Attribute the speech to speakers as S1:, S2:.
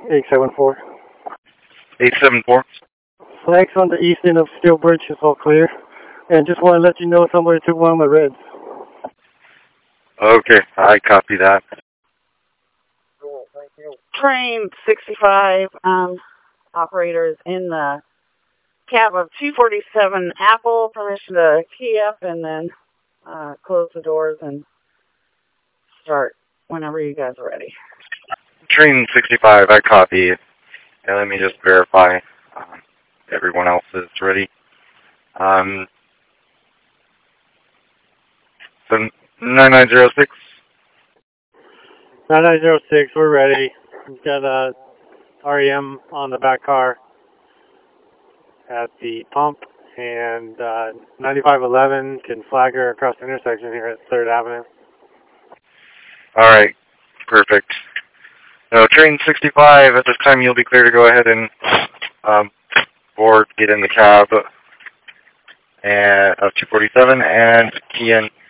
S1: 874.
S2: 874.
S1: Flags on the east end of Steel Bridge is all clear. And just want to let you know somebody took one of my reds.
S2: Okay, I copy that.
S1: Cool, thank you.
S3: Train 65, operators in the cab of 247 Apple, permission to key up and then close the doors and start whenever you guys are ready.
S2: Train 65, I copy it. And let me just verify everyone else is ready. So 9906.
S1: 9906, we're ready. We've got a REM on the back car at the pump, and 9511 can flag her across the intersection here at 3rd Avenue.
S2: All right, perfect. So train 65, at this time you'll be clear to go ahead and board, get in the cab of 247 and key in.